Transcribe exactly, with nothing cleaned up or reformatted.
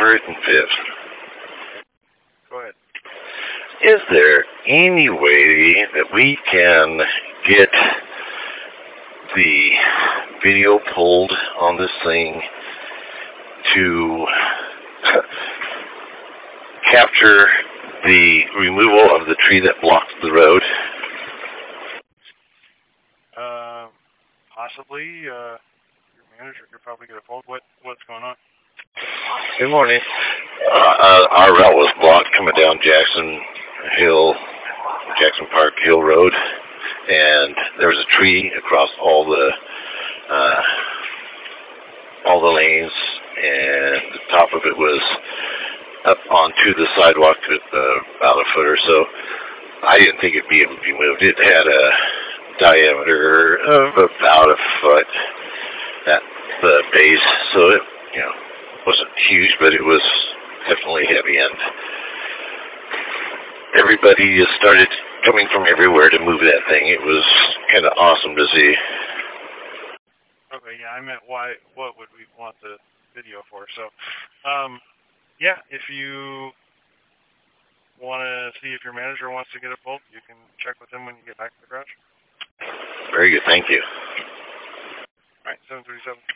hundred fifth. Go ahead. Is there any way that we can get the video pulled on this thing to capture the removal of the tree that blocks the road? Uh, possibly. Uh, your manager could probably get a hold. What what's going on? Good morning. Uh, uh, our route was blocked coming down Jackson Hill, Jackson Park Hill Road, and there was a tree across all the uh, all the lanes, and the top of it was up onto the sidewalk at uh, about a foot or so. I didn't think it'd be able to be moved. It had a diameter of about a foot at the base, so it, you know, wasn't huge, but it was definitely heavy, and everybody just started coming from everywhere to move that thing. It was kind of awesome to see. Okay, yeah, I meant why, what would we want the video for? So, um, yeah, if you want to see if your manager wants to get a pulled, you can check with him when you get back to the garage. Very good, thank you. All right, seven thirty-seven.